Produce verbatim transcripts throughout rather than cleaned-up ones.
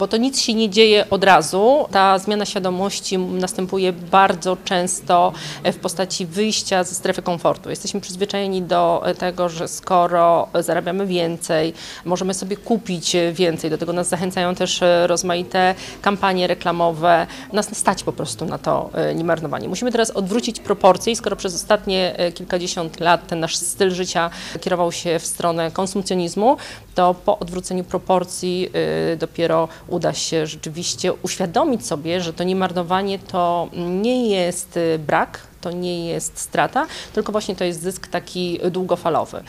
bo to nic się nie dzieje od razu. Ta zmiana świadomości następuje bardzo często w postaci wyjścia ze strefy komfortu. Jesteśmy przyzwyczajeni do tego, że skoro zarabiamy więcej, możemy sobie kupić więcej. Do tego nas zachęcają też rozmaite kampanie reklamowe. Nas stać po prostu na to niemarnowanie. Musimy teraz odwrócić proporcje i skoro przez ostatnie kilkadziesiąt lat ten nasz styl życia kierował się w stronę konsumpcjonizmu, to po odwróceniu proporcji dopiero uda się rzeczywiście uświadomić sobie, że to niemarnowanie to nie jest brak, to nie jest strata, tylko właśnie to jest zysk taki długofalowy.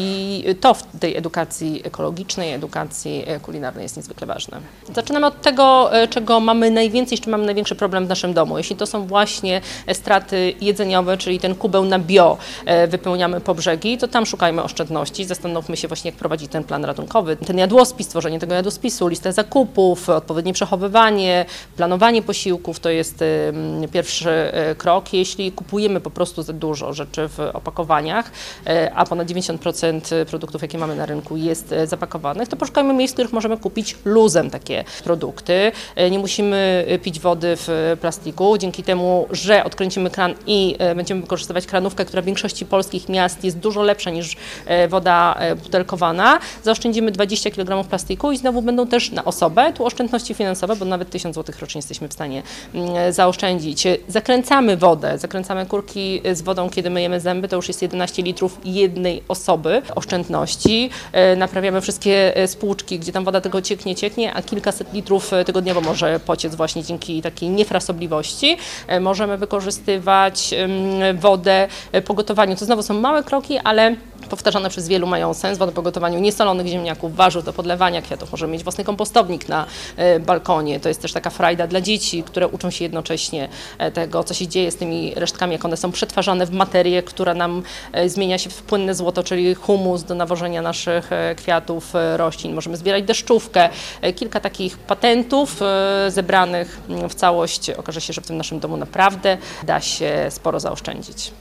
I to w tej edukacji ekologicznej, edukacji kulinarnej jest niezwykle ważne. Zaczynamy od tego, czego mamy najwięcej, z czym mamy największy problem w naszym domu. Jeśli to są właśnie straty jedzeniowe, czyli ten kubeł na bio wypełniamy po brzegi, to tam szukajmy oszczędności. Zastanówmy się właśnie, jak prowadzić ten plan ratunkowy, ten jadłospis, tworzenie tego jadłospisu, listę zakupów, odpowiednie przechowywanie, planowanie posiłków to jest pierwszy krok. Jeśli kupujemy po prostu za dużo rzeczy w opakowaniach, a ponad dziewięćdziesiąt procent produktów, jakie mamy na rynku, jest zapakowanych, to poszukajmy miejsc, w których możemy kupić luzem takie produkty. Nie musimy pić wody w plastiku. Dzięki temu, że odkręcimy kran i będziemy wykorzystywać kranówkę, która w większości polskich miast jest dużo lepsza niż woda butelkowana, zaoszczędzimy dwadzieścia kilogramów plastiku i znowu będą też na osobę tu oszczędności finansowe, bo nawet tysiąc złotych rocznie jesteśmy w stanie zaoszczędzić. Zakręcamy wodę, zakręcamy kurki z wodą, kiedy myjemy zęby, to już jest jedenaście litrów jednej osoby oszczędności. Naprawiamy wszystkie spłuczki, gdzie tam woda tego cieknie, cieknie, a kilkaset litrów tygodniowo może pociec właśnie dzięki takiej niefrasobliwości. Możemy wykorzystywać wodę po gotowaniu. To znowu są małe kroki, ale powtarzane przez wielu mają sens. Wodę po gotowaniu niesolonych ziemniaków, warzyw do podlewania kwiatów. Możemy mieć własny kompostownik na balkonie. To jest też taka frajda dla dzieci, które uczą się jednocześnie tego, co się dzieje z tymi resztkami, jak one są przetwarzane w materię, która nam zmienia się w płynne złoto, czyli humus do nawożenia naszych kwiatów, roślin. Możemy zbierać deszczówkę. Kilka takich patentów zebranych w całość. Okaże się, że w tym naszym domu naprawdę da się sporo zaoszczędzić.